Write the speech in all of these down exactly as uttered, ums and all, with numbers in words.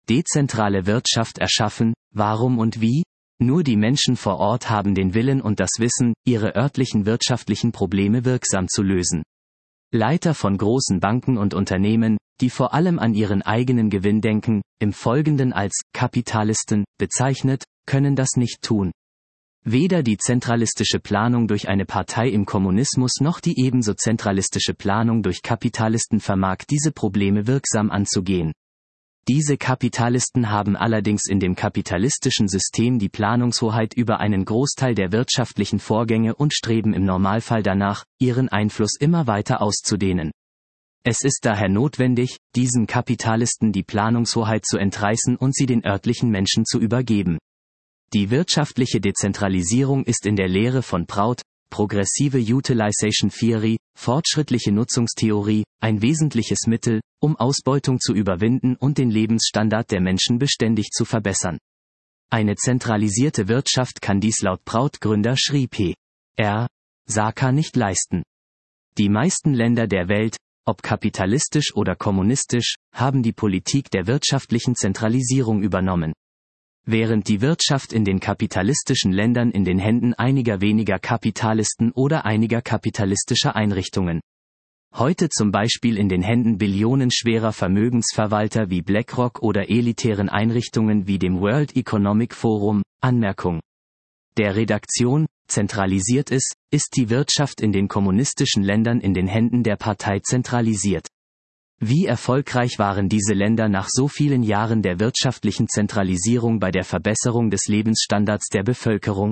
Dezentrale Wirtschaft erschaffen, warum und wie? Nur die Menschen vor Ort haben den Willen und das Wissen, ihre örtlichen wirtschaftlichen Probleme wirksam zu lösen. Leiter von großen Banken und Unternehmen, die vor allem an ihren eigenen Gewinn denken, im Folgenden als Kapitalisten bezeichnet, können das nicht tun. Weder die zentralistische Planung durch eine Partei im Kommunismus noch die ebenso zentralistische Planung durch Kapitalisten vermag diese Probleme wirksam anzugehen. Diese Kapitalisten haben allerdings in dem kapitalistischen System die Planungshoheit über einen Großteil der wirtschaftlichen Vorgänge und streben im Normalfall danach, ihren Einfluss immer weiter auszudehnen. Es ist daher notwendig, diesen Kapitalisten die Planungshoheit zu entreißen und sie den örtlichen Menschen zu übergeben. Die wirtschaftliche Dezentralisierung ist in der Lehre von Prout, Progressive Utilization Theory, fortschrittliche Nutzungstheorie, ein wesentliches Mittel, um Ausbeutung zu überwinden und den Lebensstandard der Menschen beständig zu verbessern. Eine zentralisierte Wirtschaft kann dies laut Prout-Gründer Sri P. R. Saka nicht leisten. Die meisten Länder der Welt, ob kapitalistisch oder kommunistisch, haben die Politik der wirtschaftlichen Zentralisierung übernommen. Während die Wirtschaft in den kapitalistischen Ländern in den Händen einiger weniger Kapitalisten oder einiger kapitalistischer Einrichtungen. Heute zum Beispiel in den Händen billionenschwerer Vermögensverwalter wie BlackRock oder elitären Einrichtungen wie dem World Economic Forum. Anmerkung der Redaktion: Zentralisiert ist, ist die Wirtschaft in den kommunistischen Ländern in den Händen der Partei zentralisiert. Wie erfolgreich waren diese Länder nach so vielen Jahren der wirtschaftlichen Zentralisierung bei der Verbesserung des Lebensstandards der Bevölkerung?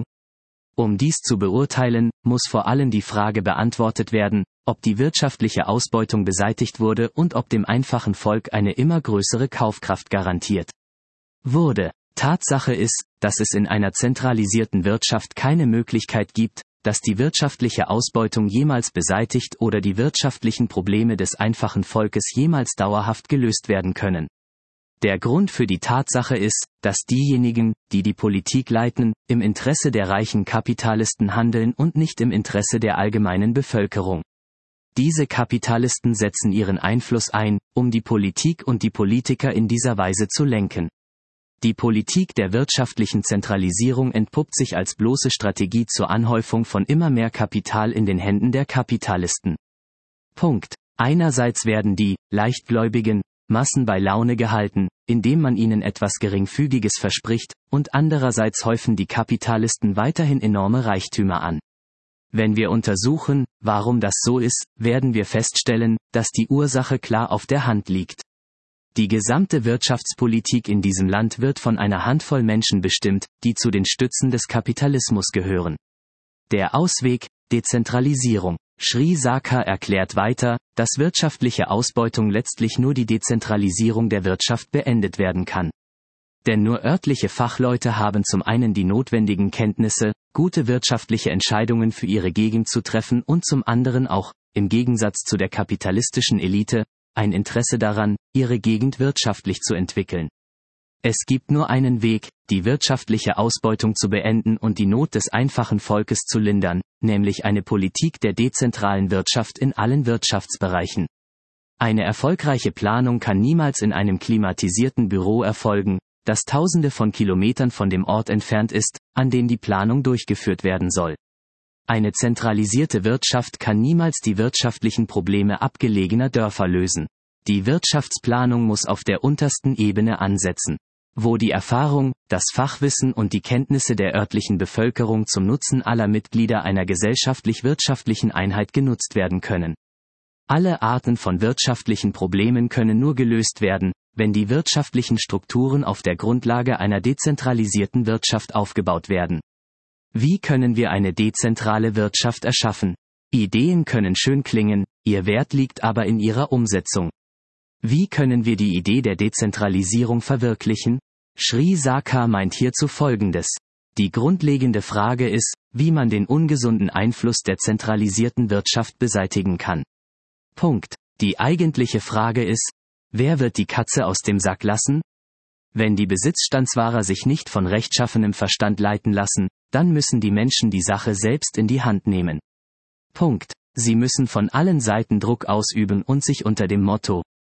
Um dies zu beurteilen, muss vor allem die Frage beantwortet werden, ob die wirtschaftliche Ausbeutung beseitigt wurde und ob dem einfachen Volk eine immer größere Kaufkraft garantiert wurde. Tatsache ist, dass es in einer zentralisierten Wirtschaft keine Möglichkeit gibt, dass die wirtschaftliche Ausbeutung jemals beseitigt oder die wirtschaftlichen Probleme des einfachen Volkes jemals dauerhaft gelöst werden können. Der Grund für die Tatsache ist, dass diejenigen, die die Politik leiten, im Interesse der reichen Kapitalisten handeln und nicht im Interesse der allgemeinen Bevölkerung. Diese Kapitalisten setzen ihren Einfluss ein, um die Politik und die Politiker in dieser Weise zu lenken. Die Politik der wirtschaftlichen Zentralisierung entpuppt sich als bloße Strategie zur Anhäufung von immer mehr Kapital in den Händen der Kapitalisten. Punkt. Einerseits werden die leichtgläubigen Massen bei Laune gehalten, indem man ihnen etwas Geringfügiges verspricht, und andererseits häufen die Kapitalisten weiterhin enorme Reichtümer an. Wenn wir untersuchen, warum das so ist, werden wir feststellen, dass die Ursache klar auf der Hand liegt. Die gesamte Wirtschaftspolitik in diesem Land wird von einer Handvoll Menschen bestimmt, die zu den Stützen des Kapitalismus gehören. Der Ausweg: Dezentralisierung. Sri Saka erklärt weiter, dass wirtschaftliche Ausbeutung letztlich nur die Dezentralisierung der Wirtschaft beendet werden kann. Denn nur örtliche Fachleute haben zum einen die notwendigen Kenntnisse, gute wirtschaftliche Entscheidungen für ihre Gegend zu treffen und zum anderen auch, im Gegensatz zu der kapitalistischen Elite, ein Interesse daran, ihre Gegend wirtschaftlich zu entwickeln. Es gibt nur einen Weg, die wirtschaftliche Ausbeutung zu beenden und die Not des einfachen Volkes zu lindern, nämlich eine Politik der dezentralen Wirtschaft in allen Wirtschaftsbereichen. Eine erfolgreiche Planung kann niemals in einem klimatisierten Büro erfolgen, das tausende von Kilometern von dem Ort entfernt ist, an dem die Planung durchgeführt werden soll. Eine zentralisierte Wirtschaft kann niemals die wirtschaftlichen Probleme abgelegener Dörfer lösen. Die Wirtschaftsplanung muss auf der untersten Ebene ansetzen, wo die Erfahrung, das Fachwissen und die Kenntnisse der örtlichen Bevölkerung zum Nutzen aller Mitglieder einer gesellschaftlich-wirtschaftlichen Einheit genutzt werden können. Alle Arten von wirtschaftlichen Problemen können nur gelöst werden, wenn die wirtschaftlichen Strukturen auf der Grundlage einer dezentralisierten Wirtschaft aufgebaut werden. Wie können wir eine dezentrale Wirtschaft erschaffen? Ideen können schön klingen, ihr Wert liegt aber in ihrer Umsetzung. Wie können wir die Idee der Dezentralisierung verwirklichen? Sri Saka meint hierzu Folgendes. Die grundlegende Frage ist, wie man den ungesunden Einfluss der zentralisierten Wirtschaft beseitigen kann. Punkt. Die eigentliche Frage ist, wer wird die Katze aus dem Sack lassen? Wenn die Besitzstandswahrer sich nicht von rechtschaffenem Verstand leiten lassen, dann müssen die Menschen die Sache selbst in die Hand nehmen. Punkt. Sie müssen von allen Seiten Druck ausüben und sich unter dem Motto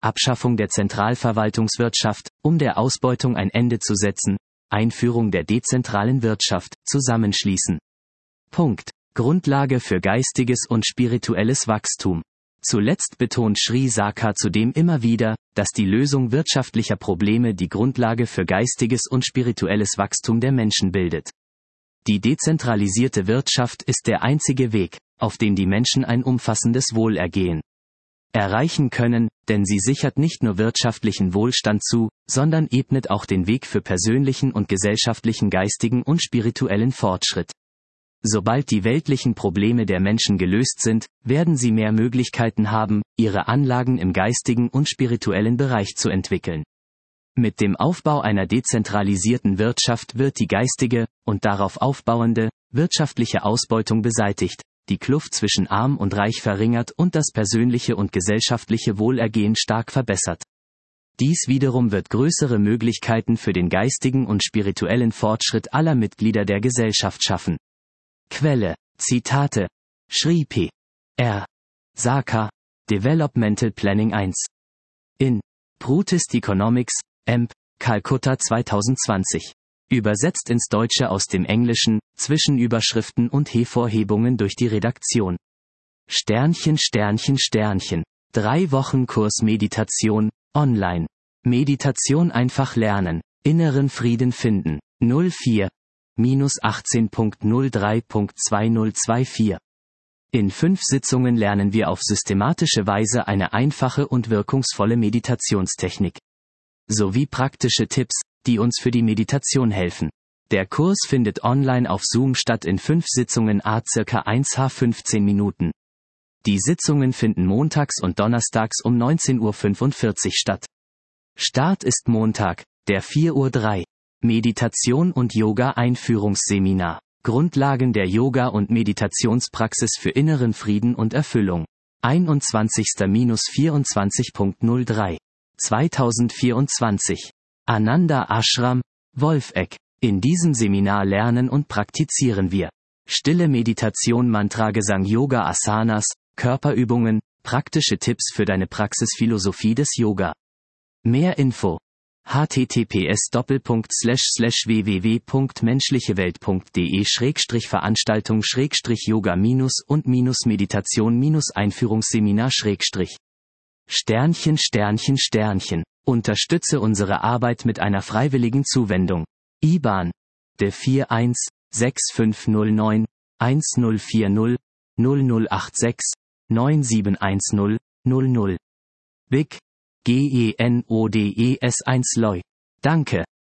Abschaffung der Zentralverwaltungswirtschaft, um der Ausbeutung ein Ende zu setzen, Einführung der dezentralen Wirtschaft, zusammenschließen. Punkt. Grundlage für geistiges und spirituelles Wachstum. Zuletzt betont Sri Saka zudem immer wieder, dass die Lösung wirtschaftlicher Probleme die Grundlage für geistiges und spirituelles Wachstum der Menschen bildet. Die dezentralisierte Wirtschaft ist der einzige Weg, auf dem die Menschen ein umfassendes Wohlergehen erreichen können, denn sie sichert nicht nur wirtschaftlichen Wohlstand zu, sondern ebnet auch den Weg für persönlichen und gesellschaftlichen geistigen und spirituellen Fortschritt. Sobald die weltlichen Probleme der Menschen gelöst sind, werden sie mehr Möglichkeiten haben, ihre Anlagen im geistigen und spirituellen Bereich zu entwickeln. Mit dem Aufbau einer dezentralisierten Wirtschaft wird die geistige, und darauf aufbauende, wirtschaftliche Ausbeutung beseitigt, die Kluft zwischen Arm und Reich verringert und das persönliche und gesellschaftliche Wohlergehen stark verbessert. Dies wiederum wird größere Möglichkeiten für den geistigen und spirituellen Fortschritt aller Mitglieder der Gesellschaft schaffen. Quelle, Zitate, Sri P. R. Saka, Developmental Planning eins. In Prutist Economics, M. Calcutta zwanzig zwanzig. Übersetzt ins Deutsche aus dem Englischen, Zwischenüberschriften und Hervorhebungen durch die Redaktion. Sternchen Sternchen Sternchen. Drei Wochen Kurs Meditation, online. Meditation einfach lernen, inneren Frieden finden. null vier achtzehn Punkt null drei Punkt zweitausendzweiundvierzig. In fünf Sitzungen lernen wir auf systematische Weise eine einfache und wirkungsvolle Meditationstechnik. Sowie praktische Tipps, die uns für die Meditation helfen. Der Kurs findet online auf Zoom statt in fünf Sitzungen à circa eins H fünfzehn Minuten. Die Sitzungen finden montags und donnerstags um neunzehn Uhr fünfundvierzig statt. Start ist Montag, der vier Uhr drei. Meditation und Yoga Einführungsseminar. Grundlagen der Yoga- und Meditationspraxis für inneren Frieden und Erfüllung. einundzwanzigster bis vierundzwanzigster null drei zweitausendvierundzwanzig. Ananda Ashram, Wolfegg. In diesem Seminar lernen und praktizieren wir stille Meditation, Mantragesang, Yoga, Asanas, Körperübungen, praktische Tipps für deine Praxisphilosophie des Yoga. Mehr Info h t t p s doppelpunkt slash slash w w w punkt menschlichewelt punkt d e schrägstrich veranstaltung schrägstrich yoga minus und minus meditation minus einführungsseminar schrägstrich Sternchen Sternchen Sternchen. Unterstütze unsere Arbeit mit einer freiwilligen Zuwendung. I B A N D vier eins sechs fünf null neun eins null vier null null null acht sechs neun sieben eins null null null. B I C G E N O D E S eins L O I. Danke.